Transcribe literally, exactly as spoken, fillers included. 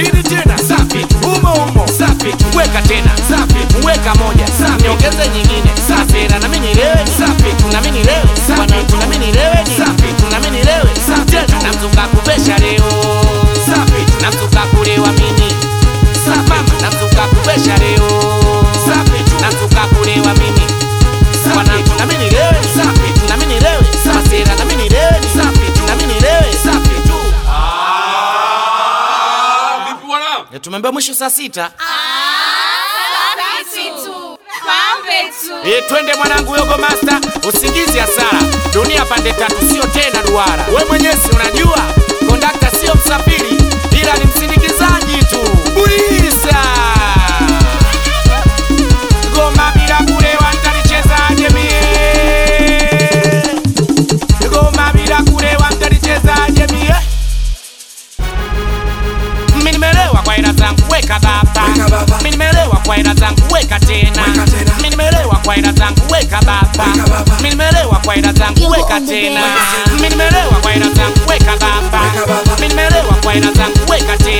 chini tena, safi, umo umo, safi, weka tena, safi, weka moja, safi, niongeze nyingine, safi, na mimi nilewe, safi, na mimi nilewe, safi, na mimi nilewe, safi, na mimi nilewe, safi, na mzuka kubesha leo, safi, na mzuka kulewa mimi, safi, na mzuka kubesha leo, safi, na mzuka kulewa mimi, safi, na mimi nilewe, safi, na mimi nilewe, safi, na mimi nilewe, safi, na mimi nilewe, safi tu. Tumeambia mwisho saa sita. Eh, twende mwanangu Yogo Master, usingizi hasara. Dunia pande tatu sio tena duara. Wewe mwenyewe si unajua, kondakta sio msafiri, ila ni msindikizaji tu. Bulisa. Goma bila kulewa nitalichezaje mie? Goma bila kulewa nitalichezaje mie? Mimi nimelewa kwa ila zangu weka baba. Mimi nimelewa kwa ila zangu weka tena. Mimi nimelewa kwa ila zangu weka baba. Mimi nimelewa kwa ila zangu weka tena. Mimi nimelewa kwa ila zangu weka baba. Mimi nimelewa kwa ila zangu weka tena.